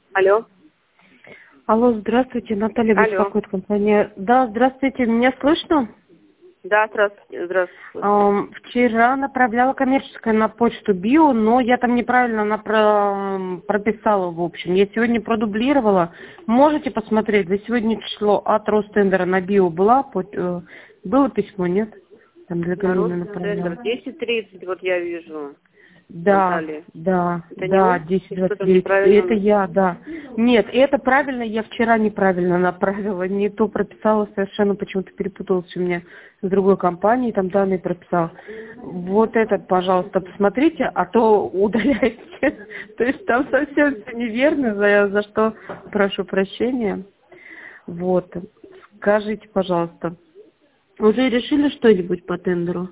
Алло. Алло, здравствуйте, Наталья Алло. беспокоит компания. Да, здравствуйте, меня слышно? Да, здравствуйте. Здравствуйте. Вчера направляла коммерческое на почту Био, но я там неправильно прописала, в общем. Я сегодня продублировала. Можете посмотреть, за сегодня число от Ростендера на Био было письмо, нет? Там для Народ Галины центр. направляла. 10:30, вот я вижу. Да, Наталья. да, Это не да, вы? И что там 10:29. Это неправильно? я, да. Нет, это правильно, я вчера неправильно направила, не то прописала совершенно, почему-то перепуталась у меня с другой компанией, там данные прописала. Вот этот, пожалуйста, посмотрите, а то удаляйте. То есть там совсем все неверно, за что прошу прощения. Вот. Скажите, пожалуйста, уже решили что-нибудь по тендеру?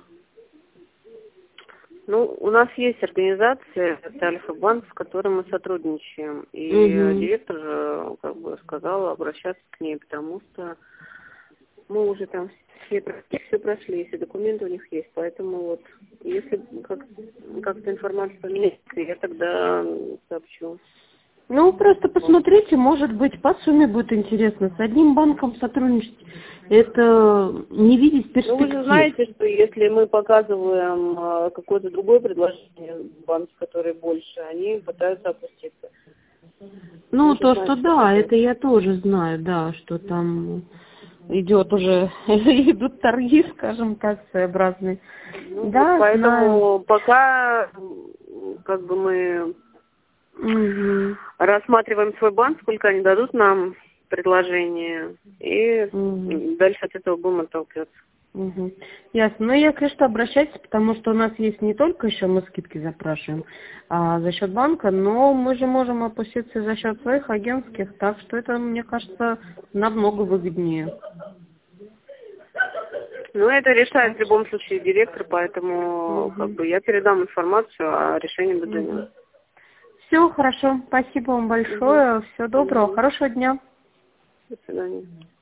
Ну, у нас есть организация, это Альфа-банк, с которой мы сотрудничаем. И Угу. директор же, как бы, сказала обращаться к ней, потому что мы уже там все прошли, все документы у них есть. Поэтому вот, если как-то информация поменяется, я тогда сообщу. Ну, просто посмотрите, может быть, по сумме будет интересно. С одним банком сотрудничать, это не видеть Ну, вы же перспектив. знаете, что если мы показываем какое-то другое предложение, банки, которые больше, они пытаются опуститься. Ну, Вы же то, что знаете, что да, такое. это я тоже знаю, да, что там идет уже, идут торги, скажем так, своеобразные. Ну, вот Да, знаю. поэтому пока как бы мы Угу. рассматриваем свой банк, сколько они дадут нам предложение, и Угу. дальше от этого будем отталкиваться. Угу. Ясно. Ну, если что, обращайтесь, потому что у нас есть не только еще мы скидки запрашиваем за счет банка, но мы же можем опуститься за счет своих агентских, так что это, мне кажется, намного выгоднее. Ну, это решает в Так что... любом случае директор, поэтому как Угу. бы я передам информацию, а решение будет за ним. Угу. Все, хорошо. Спасибо вам Угу. большое. Всего доброго. Угу. Хорошего дня. До свидания.